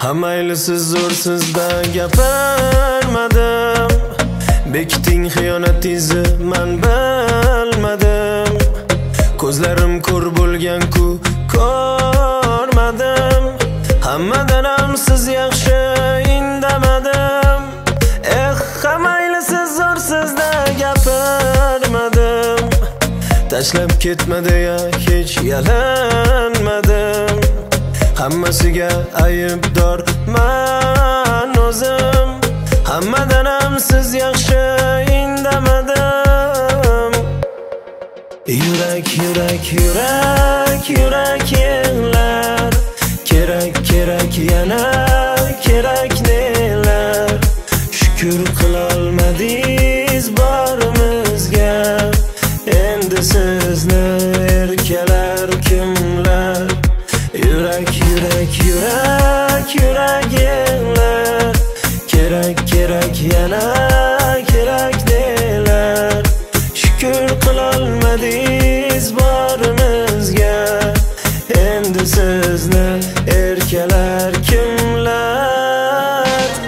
Hamayli siz zo'rsizda gapirmadim. Bekiting xiyonatingizni men bilmadim. Ko'zlarim ko'r bo'lgan-ku ko'rmadim. Hammadan ham siz yaxshi indamadim. Hamayli siz zo'rsizda gapirmadim. Tashlab ketma deya hech yalanmadim. Hammasiga aybdorman o'zim. Hammadan ham siz yaxshi indamadim. Yurak yig'lar. Kerak yana kerak nelar. Shukr qilolmadingiz borimizga. Endi sizni erkalar kimlar? Yurak yig'lar. Kerak yana kerak nelar. Shukr qilolmadingiz borimizga. Endi sizni erkalar kimlar?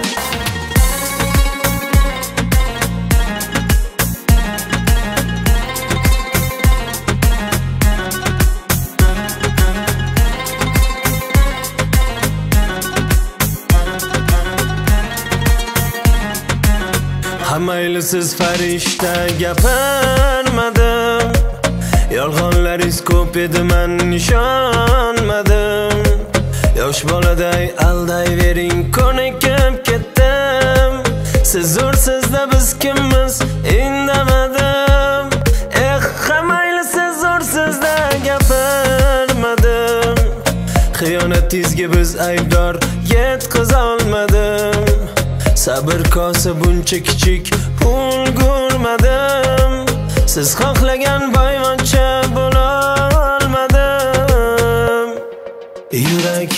Hamayli siz farishta gapirmadim. Yolg'onlaringiz ko'p edi, men ishonmadim. Yosh boladay aldayvering, ko'nikib ketdim. Siz zo'rsizda biz kimmiz indamadim. Hamayli siz zo'rsizda gapirmadim. Xiyonatingizga biz aybdor yetkazolmadim. Sabr kosa buncha kichik ulgurmadim. Siz xohlagan boyvachcha bo'la olmadim. Yurak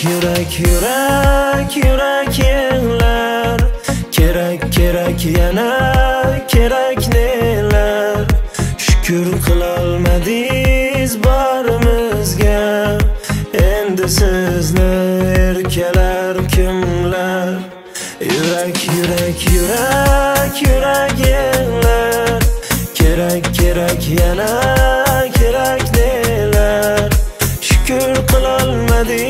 yig'lar. Kerak yana kerak nelar. Shukr qilolmadingiz borimizga. Endi sizni erkalar kimlar? Yurak yig'lar. Kerak yana kerak nelar. Shukr qilolmadingiz